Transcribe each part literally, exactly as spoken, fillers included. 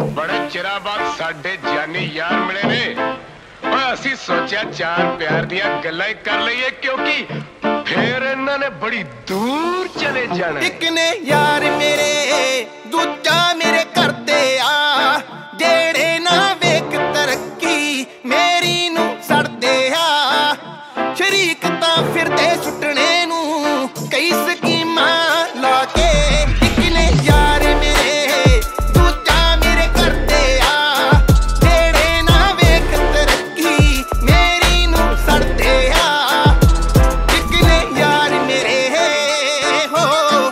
बड़े चिरा बाद साडे जानी यार मिले ने असी सोचा चार प्यार दिया गल्लां कर लईए क्योंकि फिर इन्होंने बड़ी दूर चले जाना। एक ने यार मेरे दूजा मेरे करते आ जेड़े ना वेख तरक्की मेरी नू सड़दे आ शरीक तां फिरदे सुटने नू कई स्कीमां ला के। एक ने यार मेरे दूजा मेरे करते आ जेड़े ना वेख तरक्की मेरी नू सड़दे आ। एक ने यार मेरे हो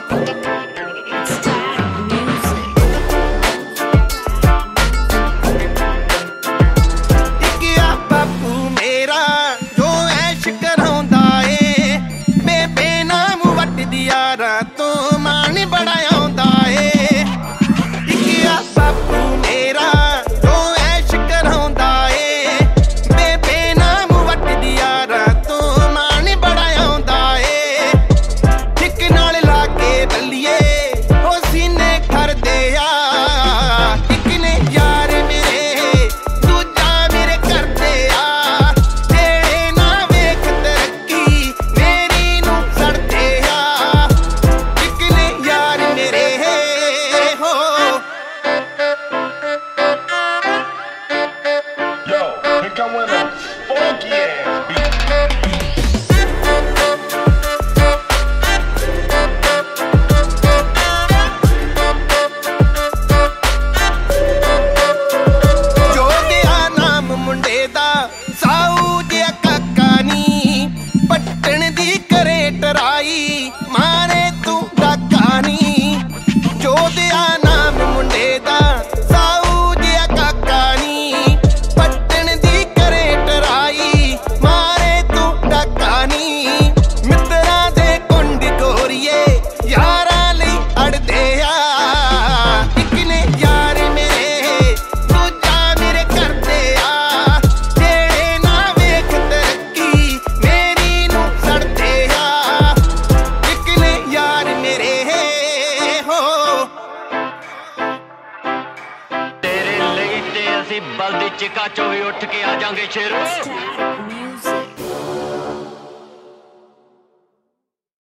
एक आ बापू मेरा जो ऐश कराउंदा ए बेबे नाम वटदी यारां तो मान बड़ा आउंदा ए। एक आ बापू मेरा जो ऐश कराउंदा ए बेबे नाम वटदी यारां तो मान बड़ा आउंदा ए। ठिक नाल ला के बल्लिए ओ सीने खरदे आ। एक ने यार मेरे दूजा मेरे करदे आ जेड़े ना वेख तरक्की मेरी नू सड़दे आ। एक ने यार मेरे हो Yo, here come with a funky ass beat. ਜੋ ਦਿਆ ਨਾਮ ਮੁੰਡੇ ਦਾ ਸਾਊ ਜਿਹਾ ਕਾਕਾ ਨੀ ਪੱਟਣ ਦੀ ਕਰੇ ਟਰਾਈ ਮਾਰੇ ਤੂੰ ਡਾਕਾ ਨੀ। ਜੋ ਦਿਆ ਨਾਮ ਮੁੰਡੇ ਦਾ ਸਾਊ ਜਿਹਾ ਕਾਕਾ ਨੀ ਪੱਟਣ ਦੀ ਕਰੇ ਟਰਾਈ ਮਾਰੇ ਤੂੰ ਡਾਕਾ ਨੀ। ਮਿੱਤਰਾਂ ਦੇ ਕੁੰਡ ਗੋਰੀਏ ਯਾਰਾਂ ਲਈ ਅੜਦੇ ਆ। ਇੱਕ ਨੇ ਯਾਰ ਮੇਰੇ ਦੂਜਾ ਮੇਰੇ ਕਰਦੇ ਆ ਜਿਹੜੇ ਨਾ ਵੇਖ ਤਰੱਕੀ ਮੇਰੀ ਨੂੰ ਸੜਦੇ ਆ। ਇੱਕ ਨੇ ਯਾਰ ਮੇਰੇ ਹੋ ਤੇਰੇ ਲਈ ਤੇ ਅਸੀਂ ਬਲਦੀ ਚਿਕਾ ਚੋਂ ਵੀ ਉੱਠ ਕੇ ਆ ਜਾਾਂਗੇ ਸ਼ੇਰੋ।